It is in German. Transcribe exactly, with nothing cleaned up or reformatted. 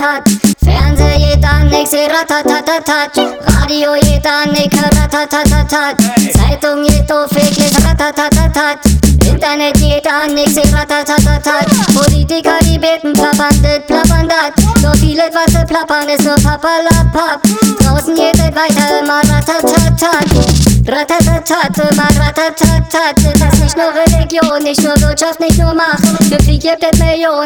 ratatatat. Fernseher geht an, ich seh ratatatatat. Radio geht an, ich hör ratatatatat. Zeitung geht auf, ich les ratatatatat. Internet geht an, ich seh ratatatatat. Politiker, die beten, plappern dit, plappern dat. So vieles, was sie plappern, ist nur papalapap. Draußen geht es weiter, immer ratatatat. Ratatatat, immer ratatatat. Das ist nicht nur Religion, nicht nur Wirtschaft, nicht nur Macht. Für Krieg gibt es Millionen.